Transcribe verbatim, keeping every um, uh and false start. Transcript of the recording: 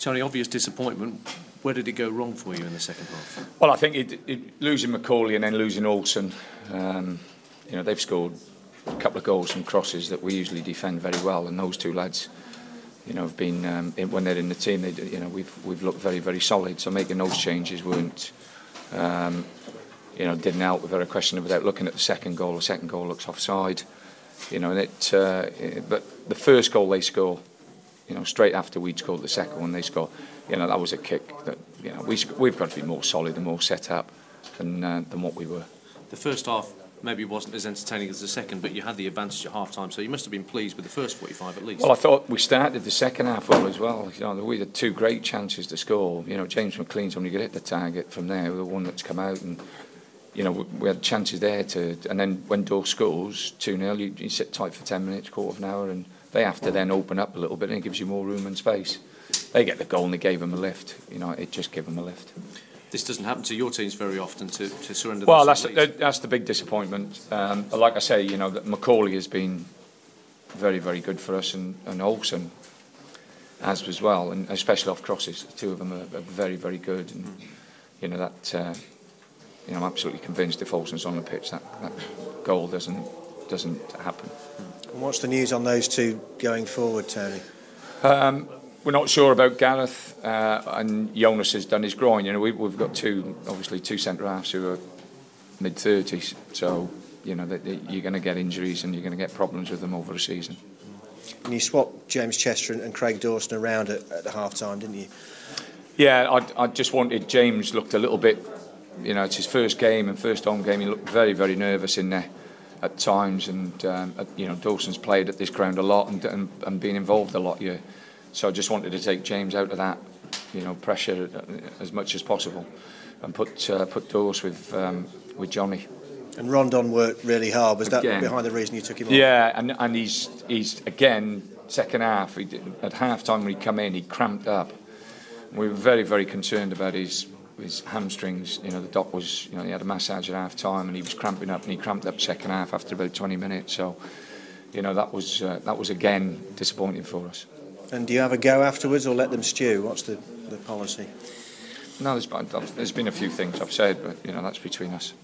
Tony, obvious disappointment. Where did it go wrong for you in the second half? Well, I think it, it, losing McCauley and then losing Olsen, um, you know, they've scored a couple of goals from crosses that we usually defend very well, and those two lads, you know, have been um, in, when they're in the team, they, you know, we've we've looked very very solid. So making those changes weren't, um, you know, didn't help. Without a question, without looking at the second goal, the second goal looks offside, you know, and it. Uh, it but the first goal they score, you know, straight after we'd scored the second one, they score. You know, that was a kick that, you know, we, we've got to be more solid and more set up than uh, than what we were. The first half maybe wasn't as entertaining as the second, but you had the advantage at half time, so you must have been pleased with the first forty-five at least. Well, I thought we started the second half well as well. You know, we had two great chances to score. You know, James McLean's only got hit the target from there, the one that's come out, and you know, we, we had chances there to. And then when Dore scores two nil, you, you sit tight for ten minutes, quarter of an hour, and they have to then open up a little bit, and it gives you more room and space. They get the goal and they gave them a lift. You know, it just gave them a lift. This doesn't happen to your teams very often, to, to surrender. Well, that's the, that's the big disappointment. Um, but like I say, you know, that McCauley has been very, very good for us, and, and Olsen has as well, and especially off crosses. The two of them are, are very, very good, and you know that. Uh, you know, I'm absolutely convinced if Olsen's on the pitch, that, that goal doesn't doesn't happen. And what's the news on those two going forward, Tony? Um, We're not sure about Gareth, uh, and Jonas has done his groin. You know, we, we've got two, obviously two centre halves who are mid thirties, so you know that you're going to get injuries and you're going to get problems with them over a season. And you swapped James Chester and Craig Dawson around at, at the half time, didn't you? Yeah, I, I just wanted James looked a little bit. You know, it's his first game and first home game. He looked very, very nervous in there at times, and um, you know, Dawson's played at this ground a lot and, and, and been involved a lot here. So I just wanted to take James out of that, you know, pressure as much as possible, and put uh, put Dawes with um, with Johnny. And Rondon worked really hard. Was that again, behind the reason you took him off? Yeah, and and he's he's again second half. He did, at half time when he come in, he cramped up. We were very very concerned about his his hamstrings. You know, the doc was, you know, he had a massage at half time and he was cramping up, and he cramped up second half after about twenty minutes. So, you know, that was uh, that was again disappointing for us. And do you have a go afterwards or let them stew? What's the, the policy? No, there's, there's been a few things I've said, but you know, that's between us.